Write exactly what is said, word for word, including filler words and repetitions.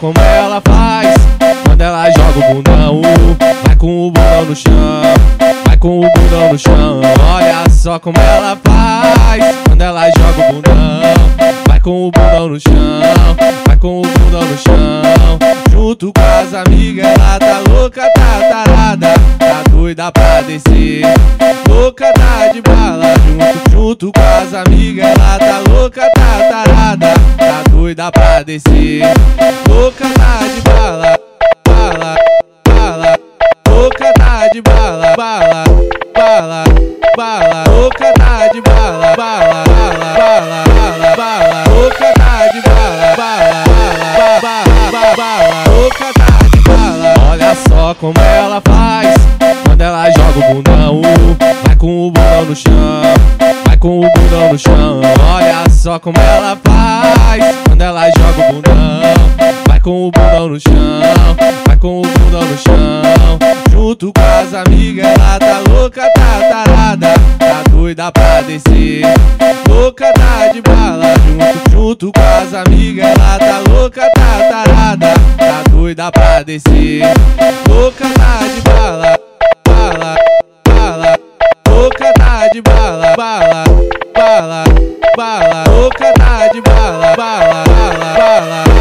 como ela faz quando ela joga o bundão. Vai com o bundão no chão, vai com o bundão no chão. Olha só como ela faz quando ela joga o bundão. Vai com o bundão no chão, vai com o bundão no chão. Junto com as amigas, ela tá louca, tá tarada, tá doida pra descer. Louca, tá de bala, junto, junto com as amigas, ela tá louca, tá tarada, tá doida pra descer. Louca, tá de bala, bala, bala. Louca, tá de bala, bala, bala, bala. Louca, tá de bala, bala, bala, bala, bala, bala. Louca, tá de bala, bala, bala, bala, bala. Louca, tá de bala. Olha só como ela faz quando ela joga o bundão. Vai com o bundão no chão, vai com o bundão no chão. Olha só como ela faz quando ela joga o bundão. Vai com o bundão no chão, vai com o bundão no chão. Junto com as amigas, ela tá louca, tá tarada, tá doida pra descer. Louca, tá de bala, junto, junto com as amigas, ela tá louca, tá tarada, tá doida pra descer. Louca, tá de bala, bala, bala. Louca, tá de bala, bala, bala, bala. Louca, tá de bala, bala, bala, bala.